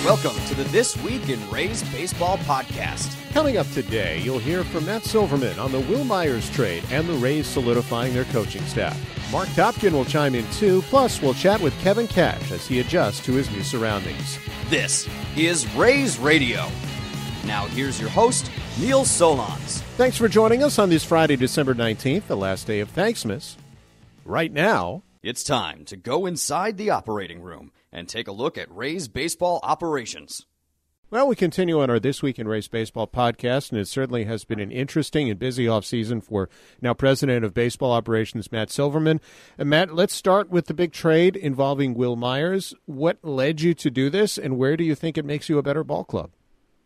Welcome to the This Week in Rays Baseball podcast. Coming up today, you'll hear from Matt Silverman on the Wil Myers trade and the Rays solidifying their coaching staff. Mark Topkin will chime in too, plus we'll chat with Kevin Cash as he adjusts to his new surroundings. This is Rays Radio. Now here's your host, Neil Solondz. Thanks for joining us on this Friday, December 19th, the last day of Thanksmas. Right now, it's time to go inside the operating room and take a look at Rays baseball operations. well, we continue on our This Week in Rays Baseball podcast, and it certainly has been an interesting and busy offseason for now President of Baseball Operations, Matt Silverman. And Matt, let's start with the big trade involving Wil Myers. What led you to do this, and where do you think it makes you a better ball club?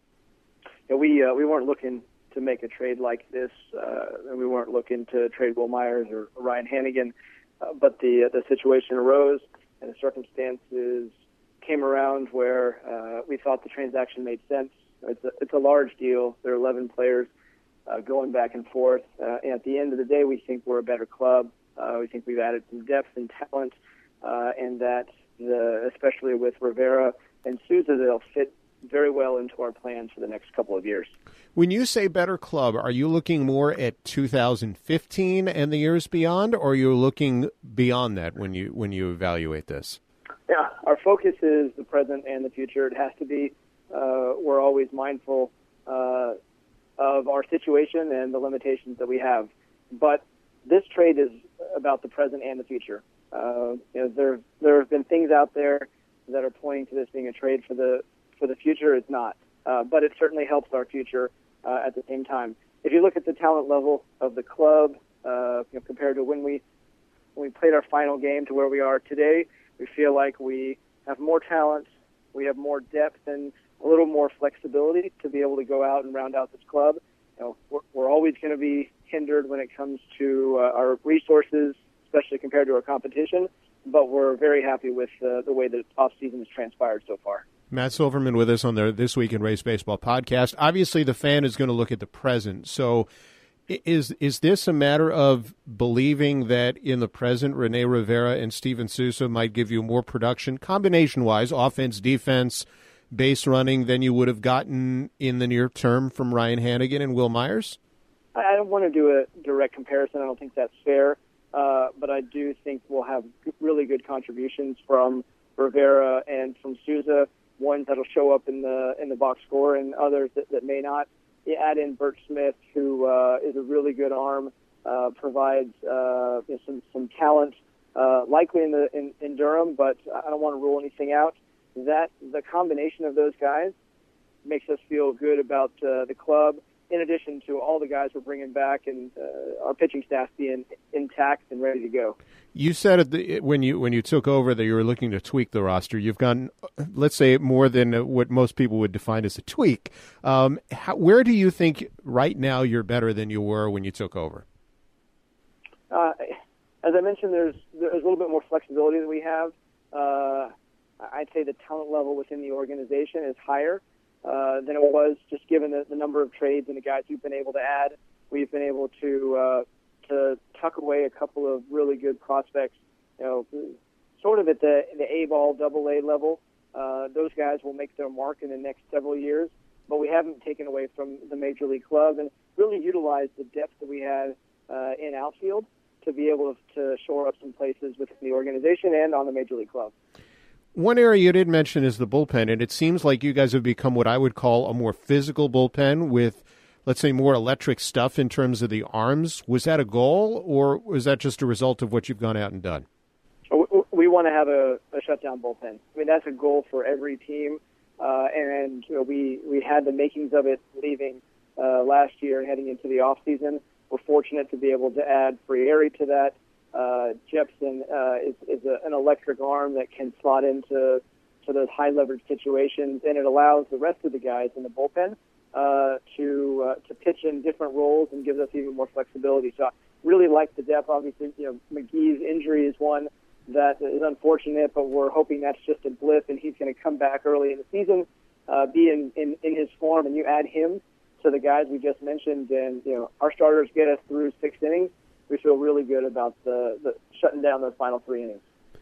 Yeah, we weren't looking to make a trade like this. We weren't looking to trade Wil Myers or Ryan Hanigan, but the situation arose and the circumstances came around where we thought the transaction made sense. It's a large deal. There are 11 players going back and forth. And at the end of the day, we think we're a better club. We think we've added some depth and talent, and that especially with Rivera and Souza, they'll fit very well into our plans for the next couple of years. When you say better club, are you looking more at 2015 and the years beyond, or are you looking beyond that when you evaluate this? Yeah, our focus is the present and the future. It has to be. We're always mindful of our situation and the limitations that we have. But this trade is about the present and the future. There have been things out there that are pointing to this being a trade for the future. It's not, but it certainly helps our future at the same time. If you look at the talent level of the club, compared to when we played our final game to where we are today, we feel like we have more talent, we have more depth, and a little more flexibility to be able to go out and round out this club. We're always going to be hindered when it comes to our resources, especially compared to our competition, but we're very happy with the way the offseason has transpired so far. Matt Silverman with us on the This Week in Rays Baseball podcast. Obviously, the fan is going to look at the present. So is this a matter of believing that in the present, Rene Rivera and Steven Souza might give you more production, combination-wise, offense, defense, base running, than you would have gotten in the near term from Ryan Hanigan and Wil Myers? I don't want to do a direct comparison. I don't think that's fair. But I do think we'll have really good contributions from Rivera and from Souza, ones that'll show up in the box score and others that may not. You add in Bert Smith, who is a really good arm, provides some talent, likely in Durham, but I don't want to rule anything out. That the combination of those guys makes us feel good about the club, in addition to all the guys we're bringing back and our pitching staff being intact and ready to go. You said when you took over that you were looking to tweak the roster. You've gone, let's say, more than what most people would define as a tweak. Where do you think right now you're better than you were when you took over? As I mentioned, there's a little bit more flexibility than we have. I'd say the talent level within the organization is higher than it was, just given the number of trades and the guys we've been able to add. We've been able to tuck away a couple of really good prospects, sort of at the A-ball, double-A level. Those guys will make their mark in the next several years, but we haven't taken away from the Major League club and really utilized the depth that we had in outfield to be able to shore up some places within the organization and on the Major League club. One area you did mention is the bullpen, and it seems like you guys have become what I would call a more physical bullpen with, let's say, more electric stuff in terms of the arms. Was that a goal, or was that just a result of what you've gone out and done? We want to have a shutdown bullpen. I mean, that's a goal for every team, and we had the makings of it leaving last year and heading into the off season. We're fortunate to be able to add Frieri to that. Jepson is an electric arm that can slot into those high leverage situations, and it allows the rest of the guys in the bullpen to pitch in different roles and gives us even more flexibility. So I really like the depth. Obviously, McGee's injury is one that is unfortunate, but we're hoping that's just a blip, and he's going to come back early in the season, be in his form, and you add him to the guys we just mentioned, and our starters get us through 6 innings. We feel really good about the shutting down those final 3 innings.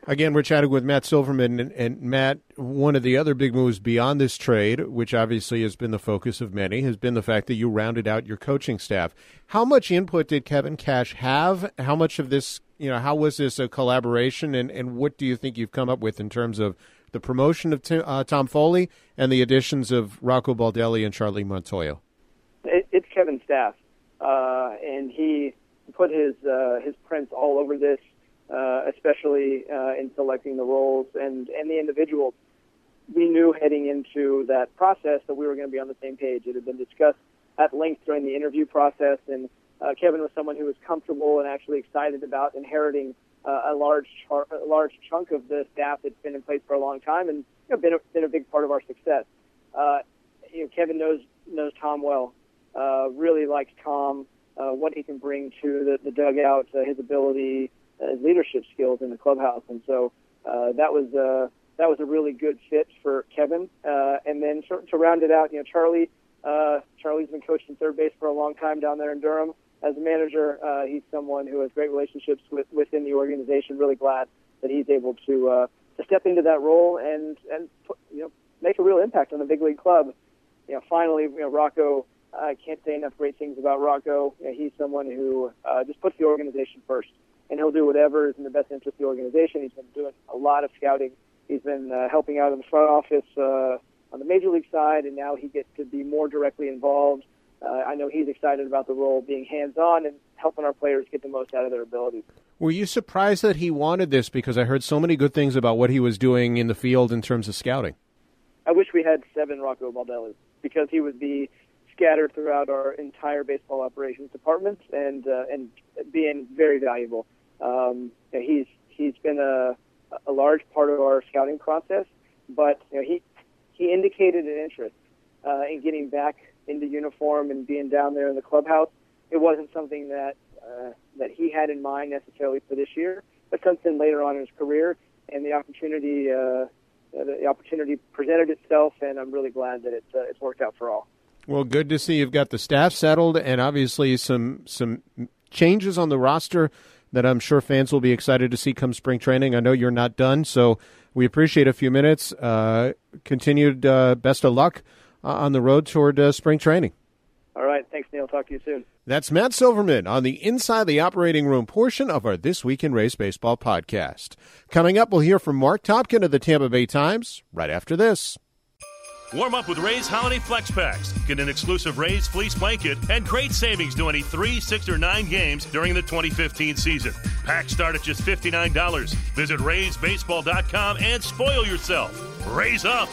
Again, we're chatting with Matt Silverman, and Matt, one of the other big moves beyond this trade, which obviously has been the focus of many, has been the fact that you rounded out your coaching staff. How much input did Kevin Cash have? How much of this, how was this a collaboration, and what do you think you've come up with in terms of the promotion of Tom Foley and the additions of Rocco Baldelli and Charlie Montoyo? It's Kevin's staff, and he put his prints all over this. Especially in selecting the roles and the individuals. We knew heading into that process that we were going to be on the same page. It had been discussed at length during the interview process, and Kevin was someone who was comfortable and actually excited about inheriting a large chunk of the staff that's been in place for a long time and been a big part of our success. Kevin knows Tom well, really likes Tom, what he can bring to the dugout, his ability, his leadership skills in the clubhouse, and so that was a really good fit for Kevin. And then to round it out, Charlie's been coaching third base for a long time down there in Durham. As a manager, he's someone who has great relationships within the organization. Really glad that he's able to step into that role and make a real impact on the big league club. Finally, Rocco. I can't say enough great things about Rocco. He's someone who just puts the organization first. And he'll do whatever is in the best interest of the organization. He's been doing a lot of scouting. He's been helping out in the front office on the Major League side, and now he gets to be more directly involved. I know he's excited about the role, being hands-on and helping our players get the most out of their abilities. Were you surprised that he wanted this? Because I heard so many good things about what he was doing in the field in terms of scouting. I wish we had 7 Rocco Baldellis, because he would be scattered throughout our entire baseball operations department and being very valuable. He's been a large part of our scouting process, but he indicated an interest in getting back into uniform and being down there in the clubhouse. It wasn't something that he had in mind necessarily for this year, but something later on in his career, and the opportunity presented itself, and I'm really glad that it's worked out for all. Well, good to see you've got the staff settled, and obviously some changes on the roster that I'm sure fans will be excited to see come spring training. I know you're not done, so we appreciate a few minutes. Continued best of luck on the road toward spring training. All right. Thanks, Neil. Talk to you soon. That's Matt Silverman on the Inside the Operating Room portion of our This Week in Rays Baseball podcast. Coming up, we'll hear from Mark Topkin of the Tampa Bay Times right after this. Warm up with Rays Holiday Flex Packs. Get an exclusive Rays fleece blanket and great savings to any 3, 6, or 9 games during the 2015 season. Packs start at just $59. Visit RaysBaseball.com and spoil yourself. Rays up!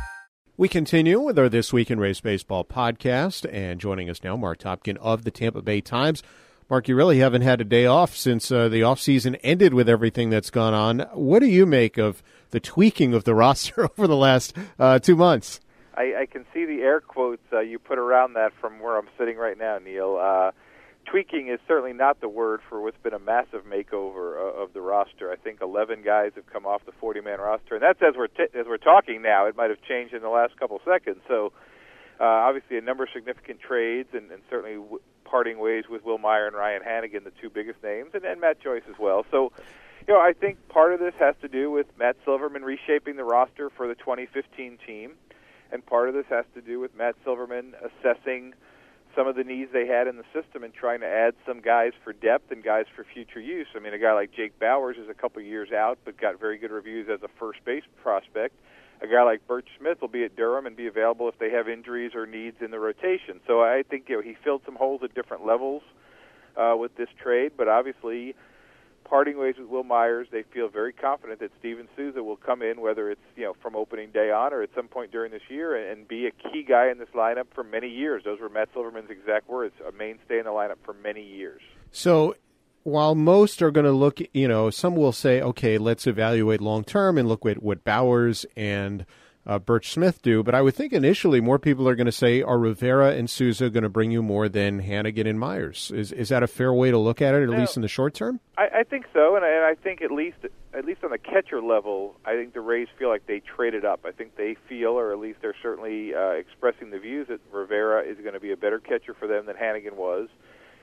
We continue with our This Week in Rays Baseball podcast, and joining us now, Mark Topkin of the Tampa Bay Times. Mark, you really haven't had a day off since the offseason ended with everything that's gone on. What do you make of the tweaking of the roster over the last 2 months? I can see the air quotes you put around that from where I'm sitting right now, Neil. Tweaking is certainly not the word for what's been a massive makeover of the roster. I think 11 guys have come off the 40-man roster, and that's as we're talking now. It might have changed in the last couple seconds. So obviously a number of significant trades, and certainly parting ways with Will Meyer and Ryan Hanigan, the 2 biggest names, and Matt Joyce as well. So I think part of this has to do with Matt Silverman reshaping the roster for the 2015 team. And part of this has to do with Matt Silverman assessing some of the needs they had in the system and trying to add some guys for depth and guys for future use. I mean, a guy like Jake Bauers is a couple years out, but got very good reviews as a first base prospect. A guy like Birch Smith will be at Durham and be available if they have injuries or needs in the rotation. So I think he filled some holes at different levels with this trade, but obviously parting ways with Will Myers, they feel very confident that Steven Souza will come in, whether it's from opening day on or at some point during this year, and be a key guy in this lineup for many years. Those were Matt Silverman's exact words: a mainstay in the lineup for many years. So, while most are going to look, some will say, okay, let's evaluate long term and look at what Bauers and Birch Smith do. But I would think initially more people are going to say, are Rivera and Souza going to bring you more than Hanigan and Myers? Is that a fair way to look at it, at least in the short term? I think so, and I think at least on the catcher level, I think the Rays feel like they traded up. I think they feel, or at least they're certainly expressing the views that Rivera is going to be a better catcher for them than Hanigan was.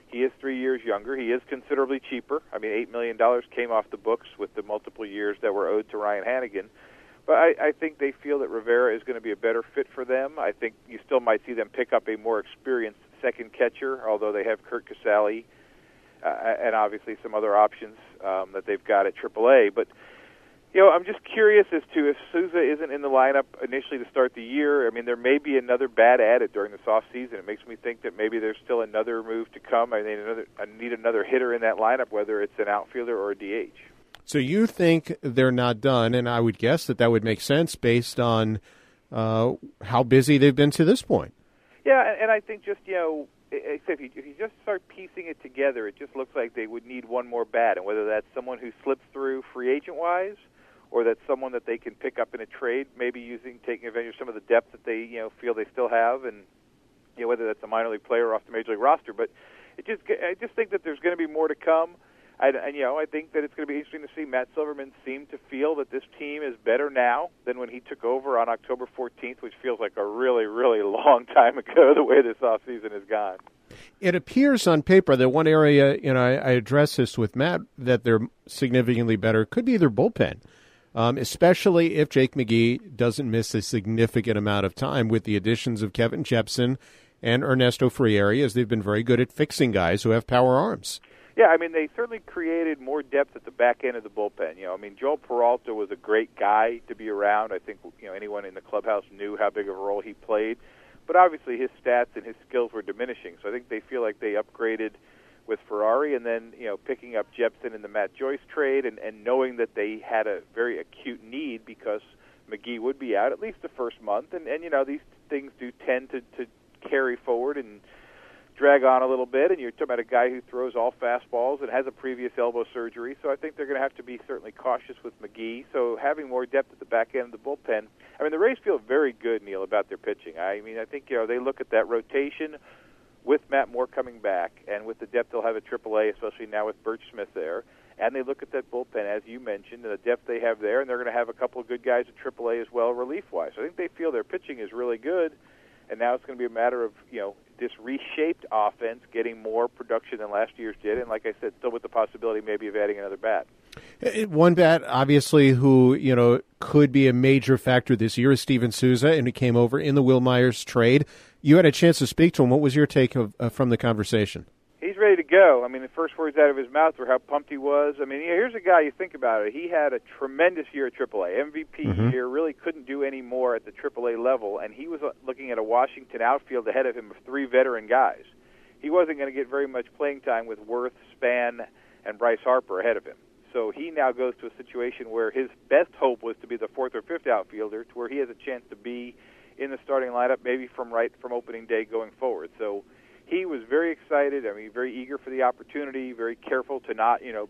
He is 3 years younger. He is considerably cheaper. I mean, $8 million came off the books with the multiple years that were owed to Ryan Hannigan. But I think they feel that Rivera is going to be a better fit for them. I think you still might see them pick up a more experienced second catcher, although they have Kurt Casale and obviously some other options that they've got at AAA. But, you know, I'm just curious as to if Souza isn't in the lineup initially to start the year. I mean, there may be another bat added during this offseason. It makes me think that maybe there's still another move to come. I need another hitter in that lineup, whether it's an outfielder or a DH. So you think they're not done, and I would guess that would make sense based on how busy they've been to this point. Yeah, and I think just, you know, if you just start piecing it together, it just looks like they would need one more bat, and whether that's someone who slips through free agent-wise or that's someone that they can pick up in a trade, maybe taking advantage of some of the depth that they, you know, feel they still have, and, you know, whether that's a minor league player off the major league roster. But I just think that there's going to be more to come. You know, I think that it's going to be interesting to see. Matt Silverman seem to feel that this team is better now than when he took over on October 14th, which feels like a really, really long time ago, the way this offseason has gone. It appears on paper that one area, you know, I addressed this with Matt, that they're significantly better could be their bullpen, especially if Jake McGee doesn't miss a significant amount of time with the additions of Kevin Jepson and Ernesto Frieri, as they've been very good at fixing guys who have power arms. Yeah, I mean, they certainly created more depth at the back end of the bullpen. You know, I mean, Joel Peralta was a great guy to be around. I think, you know, anyone in the clubhouse knew how big of a role he played. But obviously his stats and his skills were diminishing. So I think they feel like they upgraded with Ferrari, and then, you know, picking up Jepson in the Matt Joyce trade and knowing that they had a very acute need because McGee would be out at least the first month. And you know, these things do tend to carry forward and drag on a little bit, and you're talking about a guy who throws all fastballs and has a previous elbow surgery, so I think they're going to have to be certainly cautious with McGee. So having more depth at the back end of the bullpen, I mean, the Rays feel very good, Neil, about their pitching. I mean, I think, you know, they look at that rotation with Matt Moore coming back and with the depth they'll have at AAA, especially now with Birch Smith there, and they look at that bullpen, as you mentioned, and the depth they have there, and they're going to have a couple of good guys at AAA as well, relief-wise. So I think they feel their pitching is really good, and now it's going to be a matter of, you know, this reshaped offense getting more production than last year's did, and like I said, still with the possibility maybe of adding another bat. One bat, obviously, who, you know, could be a major factor this year is Steven Souza, and he came over in the Will Myers trade. You had a chance to speak to him. What was your take from the conversation? He's ready to go. I mean, the first words out of his mouth were how pumped he was. I mean, here's a guy, you think about it, he had a tremendous year at AAA, MVP year, really couldn't do any more at the AAA level, and he was looking at a Washington outfield ahead of him of three veteran guys. He wasn't going to get very much playing time with Worth, Span, and Bryce Harper ahead of him. So he now goes to a situation where his best hope was to be the fourth or fifth outfielder, to where he has a chance to be in the starting lineup, maybe from opening day going forward. So he was very excited. I mean, very eager for the opportunity, very careful to not, you know,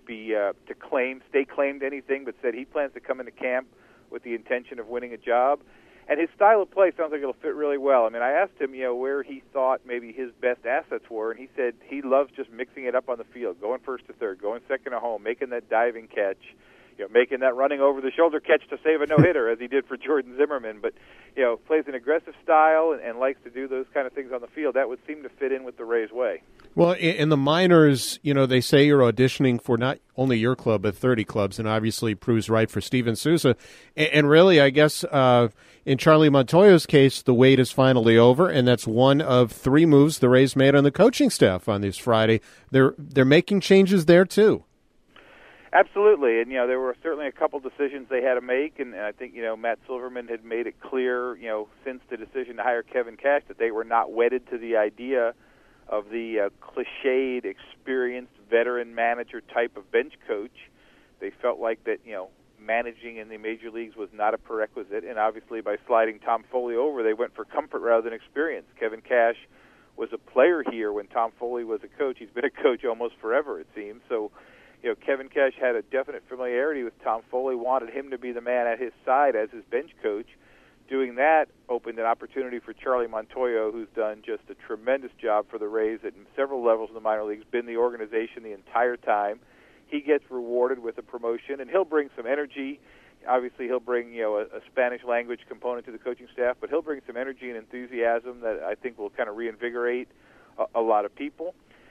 stay claimed anything, but said he plans to come into camp with the intention of winning a job. And his style of play sounds like it'll fit really well. I mean, I asked him, you know, where he thought maybe his best assets were, and he said he loves just mixing it up on the field, going first to third, going second to home, making that diving catch, you know, making that running over the shoulder catch to save a no-hitter, as he did for Jordan Zimmerman. But, you know, plays an aggressive style and likes to do those kind of things on the field. That would seem to fit in with the Rays' way. Well, in the minors, you know, they say you're auditioning for not only your club, but 30 clubs, and obviously proves right for Steven Souza. And really, I guess, in Charlie Montoyo's case, the wait is finally over, and that's one of three moves the Rays made on the coaching staff on this Friday. They're making changes there, too. Absolutely, and, you know, there were certainly a couple decisions they had to make, and I think, you know, Matt Silverman had made it clear, you know, since the decision to hire Kevin Cash, that they were not wedded to the idea of the cliched, experienced veteran manager type of bench coach. They felt like that, you know, managing in the major leagues was not a prerequisite, and obviously by sliding Tom Foley over, they went for comfort rather than experience. Kevin Cash was a player here when Tom Foley was a coach. He's been a coach almost forever, it seems. So, you know, Kevin Cash had a definite familiarity with Tom Foley, wanted him to be the man at his side as his bench coach. Doing that opened an opportunity for Charlie Montoyo, who's done just a tremendous job for the Rays at several levels in the minor leagues, been the organization the entire time. He gets rewarded with a promotion, and he'll bring some energy. Obviously, he'll bring, you know, a Spanish language component to the coaching staff, but he'll bring some energy and enthusiasm that I think will kind of reinvigorate a lot of people.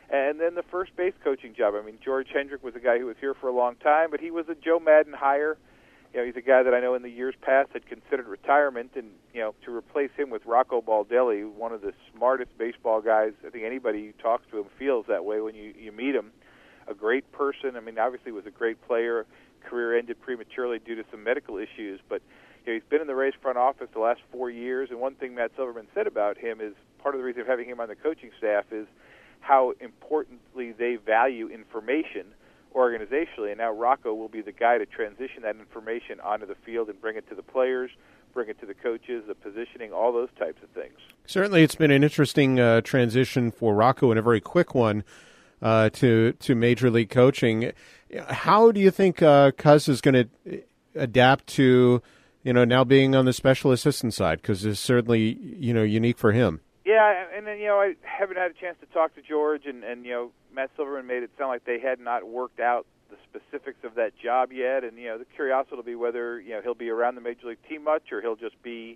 And then the first base coaching job. I mean, George Hendrick was a guy who was here for a long time, but he was a Joe Madden hire. You know, he's a guy that I know in the years past had considered retirement, and to replace him with Rocco Baldelli, one of the smartest baseball guys. I think anybody who talks to him feels that way when you meet him. A great person. I mean, obviously was a great player. Career ended prematurely due to some medical issues, but he's been in the Rays front office the last 4 years. And one thing Matt Silverman said about him is part of the reason of having him on the coaching staff is how importantly they value information organizationally, and now Rocco will be the guy to transition that information onto the field and bring it to the players, bring it to the coaches, the positioning, all those types of things. Certainly it's been an interesting transition for Rocco and a very quick one to Major League coaching. How do you think Cuz is going to adapt to now being on the special assistant side? Because it's certainly unique for him. Yeah, and then I haven't had a chance to talk to George, and Matt Silverman made it sound like they had not worked out the specifics of that job yet, and the curiosity will be whether he'll be around the Major League team much, or he'll just be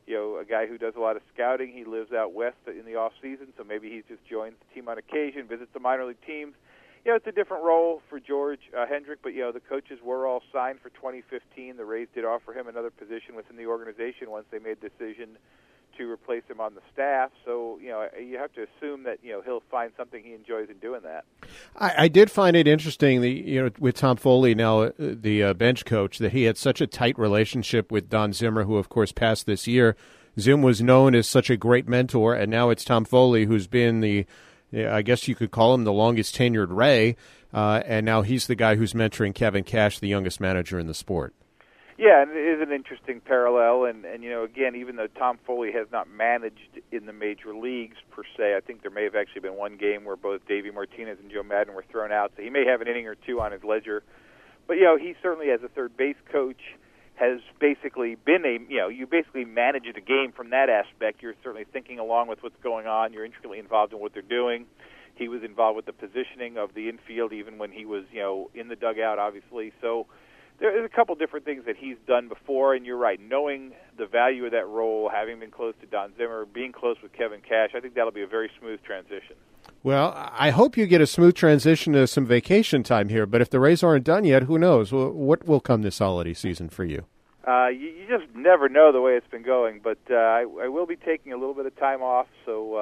a guy who does a lot of scouting. He lives out west in the off season, so maybe he just joins the team on occasion, visits the minor league teams. It's a different role for George Hendrick, but the coaches were all signed for 2015. The Rays did offer him another position within the organization once they made the decision to replace him on the staff. So, you have to assume that, he'll find something he enjoys in doing that. I did find it interesting, with Tom Foley now, the bench coach, that he had such a tight relationship with Don Zimmer, who, of course, passed this year. Zim was known as such a great mentor, and now it's Tom Foley, who's been I guess you could call him the longest tenured Ray, and now he's the guy who's mentoring Kevin Cash, the youngest manager in the sport. Yeah, and it is an interesting parallel, and again, even though Tom Foley has not managed in the major leagues per se, I think there may have actually been one game where both Davey Martinez and Joe Madden were thrown out, so he may have an inning or two on his ledger. But he certainly, as a third base coach, has basically been you basically manage the game from that aspect. You're certainly thinking along with what's going on. You're intricately involved in what they're doing. He was involved with the positioning of the infield even when he was in the dugout, obviously. So there's a couple different things that he's done before, and you're right. Knowing the value of that role, having been close to Don Zimmer, being close with Kevin Cash, I think that'll be a very smooth transition. Well, I hope you get a smooth transition to some vacation time here, but if the Rays aren't done yet, who knows? What will come this holiday season for you? You just never know the way it's been going, but I will be taking a little bit of time off, so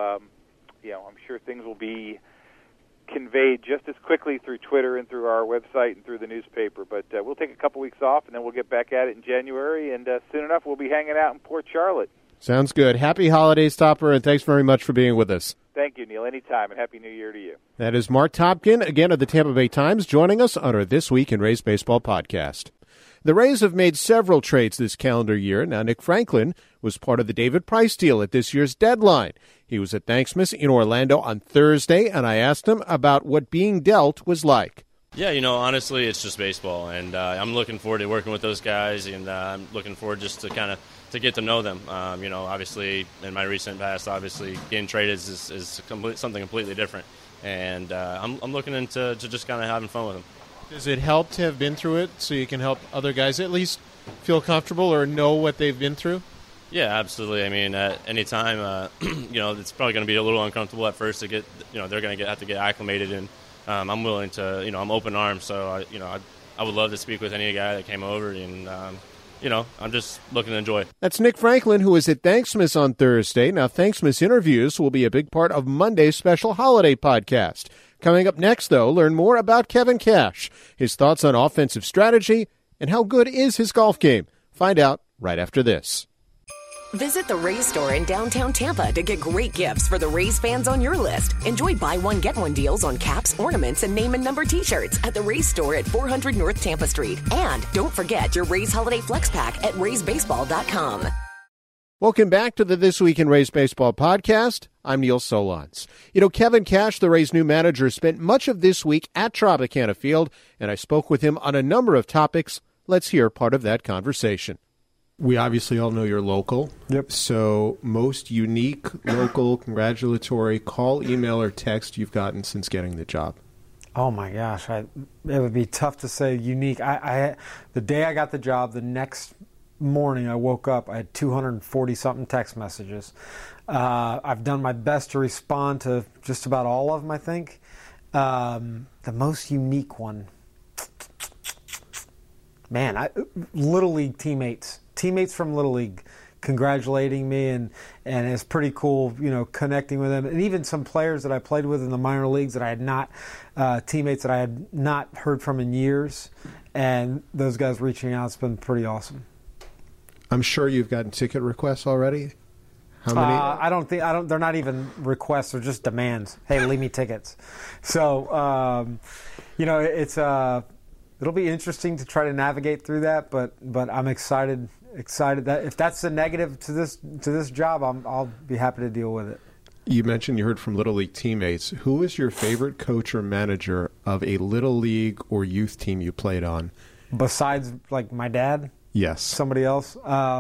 I'm sure things will be conveyed just as quickly through Twitter and through our website and through the newspaper. But we'll take a couple weeks off, and then we'll get back at it in January, and soon enough we'll be hanging out in Port Charlotte. Sounds good. Happy holidays, Topper, and thanks very much for being with us. Thank you, Neil. Anytime, and Happy New Year to you. That is Mark Topkin, again of the Tampa Bay Times, joining us on our This Week in Rays Baseball podcast. The Rays have made several trades this calendar year. Now, Nick Franklin was part of the David Price deal at this year's deadline. He was at Thanksmas in Orlando on Thursday, and I asked him about what being dealt was like. Yeah, honestly, it's just baseball, and I'm looking forward to working with those guys, and I'm looking forward just to to get to know them. Obviously, in my recent past, getting traded is something completely different, and I'm looking into just kind of having fun with them. Does it help to have been through it so you can help other guys at least feel comfortable or know what they've been through? Yeah, absolutely. I mean, at any time, it's probably going to be a little uncomfortable at first to get, they're going to have to get acclimated, and I'm willing to, I'm open arms, so, I would love to speak with any guy that came over, and, I'm just looking to enjoy. That's Nick Franklin, who was at Thanksmas on Thursday. Now, Thanksmas interviews will be a big part of Monday's special holiday podcast. Coming up next, though, learn more about Kevin Cash, his thoughts on offensive strategy, and how good is his golf game. Find out right after this. Visit the Rays store in downtown Tampa to get great gifts for the Rays fans on your list. Enjoy buy one, get one deals on caps, ornaments, and name and number t-shirts at the Rays store at 400 North Tampa Street. And don't forget your Rays Holiday Flex Pack at RaysBaseball.com. Welcome back to the This Week in Rays Baseball podcast. I'm Neil Solondz. Kevin Cash, the Rays' new manager, spent much of this week at Tropicana Field, and I spoke with him on a number of topics. Let's hear part of that conversation. We obviously all know you're local. Yep. So most unique, local, congratulatory call, email, or text you've gotten since getting the job? Oh, my gosh. It would be tough to say unique. The day I got the job, the next morning I woke up, I had 240-something text messages. I've done my best to respond to just about all of them, I think. The most unique one, man, Little League teammates from Little League congratulating me, and it's pretty cool, connecting with them. And even some players that I played with in the minor leagues that I had not, teammates that I had not heard from in years, and those guys reaching out, it's been pretty awesome. I'm sure you've gotten ticket requests already. How many? I don't. They're not even requests; they're just demands. Hey, leave me tickets. So, it's it'll be interesting to try to navigate through that. But I'm excited that if that's the negative to this job, I'll be happy to deal with it. You mentioned you heard from Little League teammates. Who is your favorite coach or manager of a Little League or youth team you played on? Besides, like, my dad? Yes. Somebody else?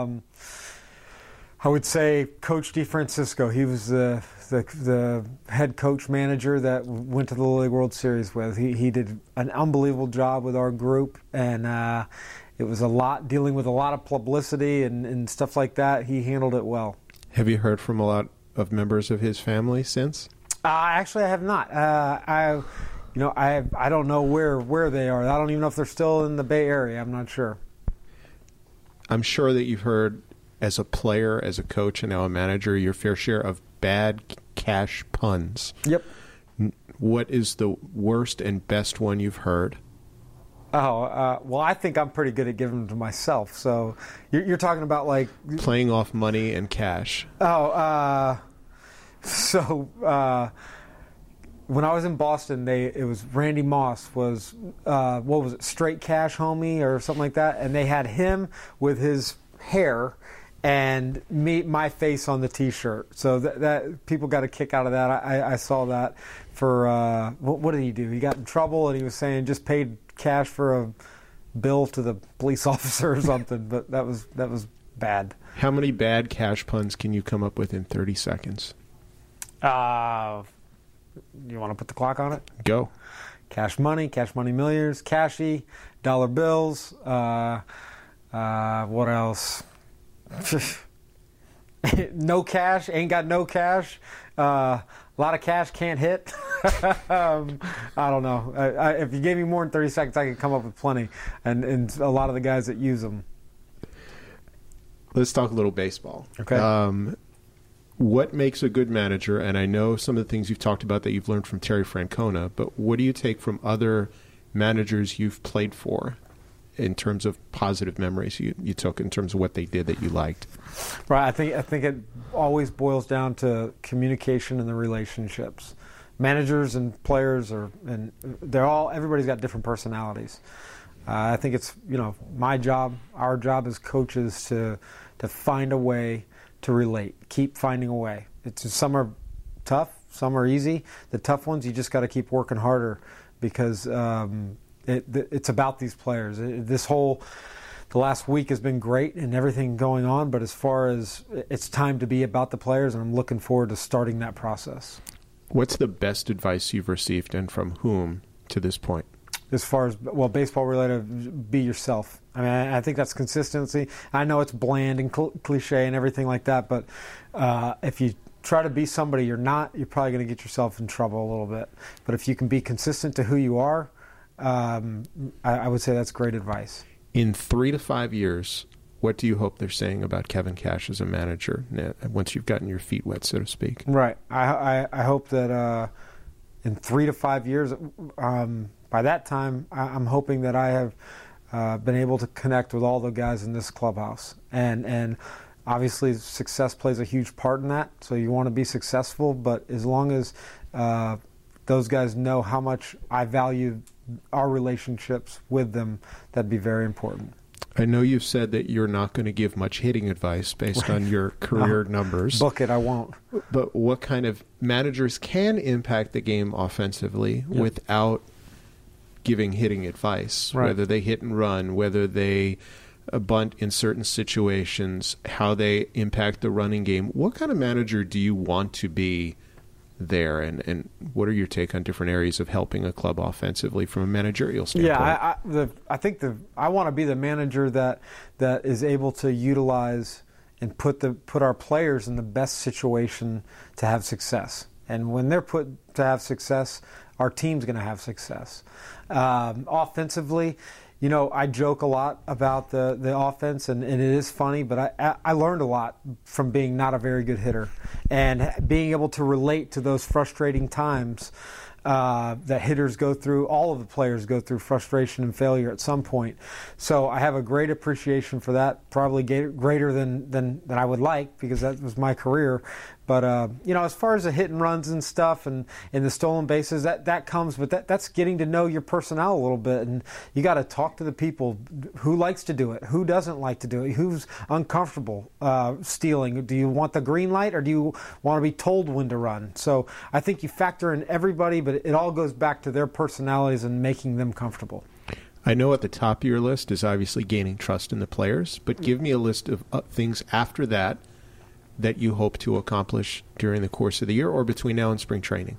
I would say Coach DeFrancisco. He was the head coach manager that went to the Little League World Series with. He did an unbelievable job with our group, and it was a lot, dealing with a lot of publicity and stuff like that. He handled it well. Have you heard from a lot of members of his family since? Actually, I have not. I don't know where they are. I don't even know if they're still in the Bay Area. I'm not sure. I'm sure that you've heard, as a player, as a coach, and now a manager, your fair share of bad cash puns. Yep. What is the worst and best one you've heard? Well, I think I'm pretty good at giving them to myself. So you're talking about, like, playing off money and cash. When I was in Boston, it was Randy Moss was what was it, Straight Cash Homie or something like that, and they had him with his hair and my face on the T-shirt. So that people got a kick out of that. I saw that for what did he do? He got in trouble and he was saying just paid cash for a bill to the police officer or something. But that was bad. How many bad cash puns can you come up with in 30 seconds? You want to put the clock on it? Go. Cash money millions, cashy, dollar bills. What else? No cash, ain't got no cash. A lot of cash, can't hit. I don't know. If you gave me more than 30 seconds, I could come up with plenty. And a lot of the guys that use them. Let's talk a little baseball. Okay. What makes a good manager? And I know some of the things you've talked about that you've learned from Terry Francona, but what do you take from other managers you've played for in terms of positive memories you took in terms of what they did that you liked? Right. I think it always boils down to communication and the relationships. Managers and players everybody's got different personalities. I think it's, my job, our job as coaches to find a way to relate. Keep finding a way. Some are tough, some are easy. The tough ones, you just got to keep working harder because it's about these players. The last week has been great and everything going on, but as far as it's time to be about the players, and I'm looking forward to starting that process. What's the best advice you've received and from whom to this point? As far as, baseball related, be yourself. I mean, I think that's consistency. I know it's bland and cliche and everything like that, but if you try to be somebody you're not, you're probably going to get yourself in trouble a little bit. But if you can be consistent to who you are, I would say that's great advice. In 3 to 5 years, what do you hope they're saying about Kevin Cash as a manager once you've gotten your feet wet, so to speak? Right. I hope that in 3 to 5 years, by that time, I'm hoping that I have been able to connect with all the guys in this clubhouse. And obviously, success plays a huge part in that. So you want to be successful, but as long as those guys know how much I value our relationships with them, that'd be very important. I know you've said that you're not going to give much hitting advice based on your career numbers. Book it, I won't. But what kind of managers can impact the game offensively without giving hitting advice? Right. Whether they hit and run, whether they bunt in certain situations, how they impact the running game. What kind of manager do you want to be there, and what are your take on different areas of helping a club offensively from a managerial standpoint? Yeah, I think I want to be the manager that is able to utilize and put our players in the best situation to have success. And when they're put to have success, our team's going to have success. Offensively, I joke a lot about the offense, and it is funny, but I learned a lot from being not a very good hitter and being able to relate to those frustrating times that hitters go through. All of the players go through frustration and failure at some point. So I have a great appreciation for that, probably greater than I would like, because that was my career. But, as far as the hit and runs and stuff and the stolen bases, that comes, but that's getting to know your personnel a little bit. And you got to talk to the people. Who likes to do it? Who doesn't like to do it? Who's uncomfortable stealing? Do you want the green light, or do you want to be told when to run? So I think you factor in everybody, but it all goes back to their personalities and making them comfortable. I know at the top of your list is obviously gaining trust in the players, but give me a list of things after that you hope to accomplish during the course of the year or between now and spring training.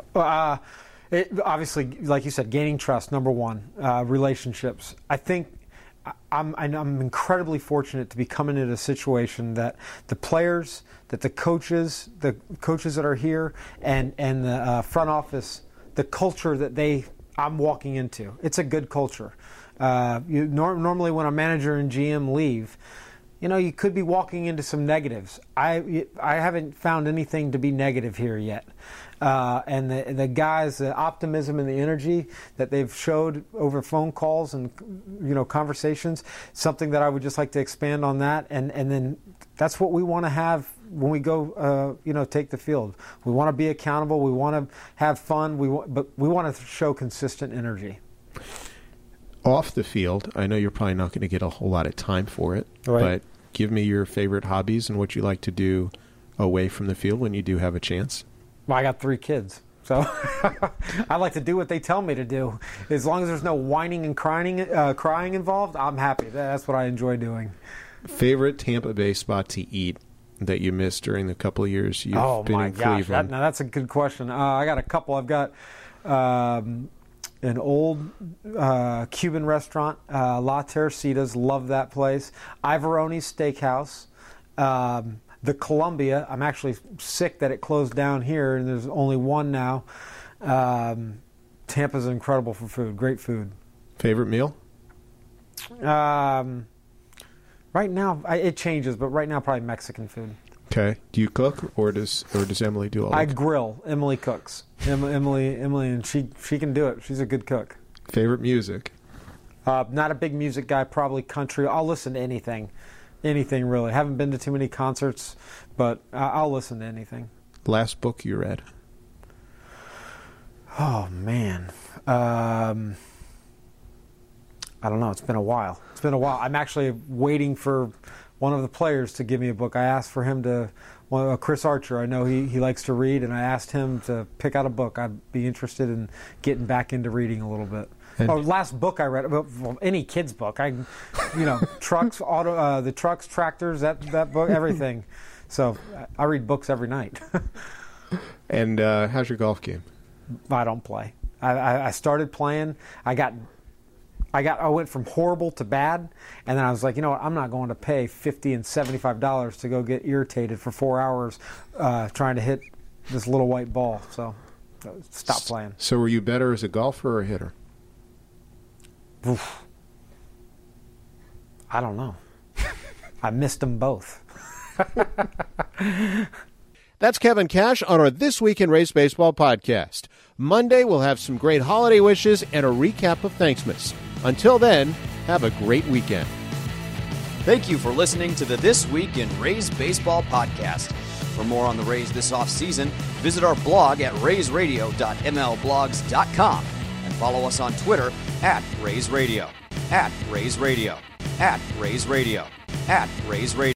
Obviously, like you said, gaining trust, number one. Relationships. I think I'm incredibly fortunate to be coming into a situation that the players, that the coaches that are here, and the front office, the culture that I'm walking into. It's a good culture. Normally when a manager and GM leave, you could be walking into some negatives. I haven't found anything to be negative here yet. And the guys, the optimism and the energy that they've showed over phone calls and conversations, something that I would just like to expand on that. And then that's what we want to have when we go, take the field. We want to be accountable. We want to have fun. But we want to show consistent energy. Off the field, I know you're probably not going to get a whole lot of time for it, right. But give me your favorite hobbies and what you like to do away from the field when you do have a chance. Well, I got 3 kids, so I like to do what they tell me to do. As long as there's no whining and crying involved, I'm happy. That's what I enjoy doing. Favorite Tampa Bay spot to eat that you missed during the couple of years you've been in Cleveland? Cleveland? Now that's a good question. I got a couple. I've got an old Cuban restaurant, La Teresitas, love that place. Ivoroni's Steakhouse. The Columbia, I'm actually sick that it closed down here, and there's only one now. Tampa's incredible for food, great food. Favorite meal? Right now, it changes, but right now probably Mexican food. Okay. Do you cook, or does Emily do all that? I grill. Emily cooks. Emily, and she can do it. She's a good cook. Favorite music? Not a big music guy, probably country. I'll listen to anything really. Haven't been to too many concerts, but I'll listen to anything. Last book you read? Oh, man. I don't know. It's been a while. I'm actually waiting for one of the players to give me a book. I asked for him to, Chris Archer, I know he likes to read, and I asked him to pick out a book. I'd be interested in getting back into reading a little bit. Last book I read, well, any kid's book. Trucks, the trucks, tractors, that book, everything. So I read books every night. And how's your golf game? I don't play. I started playing. I went from horrible to bad, and then I was like, you know what? I'm not going to pay $50 and $75 to go get irritated for 4 hours trying to hit this little white ball. So stop playing. So were you better as a golfer or a hitter? Oof. I don't know. I missed them both. That's Kevin Cash on our This Week in Rays Baseball podcast. Monday, we'll have some great holiday wishes and a recap of Thanksmas. Until then, have a great weekend. Thank you for listening to the This Week in Rays Baseball podcast. For more on the Rays this offseason, visit our blog at raysradio.mlblogs.com and follow us on Twitter @RaysRadio, @RaysRadio, @RaysRadio, @RaysRadio.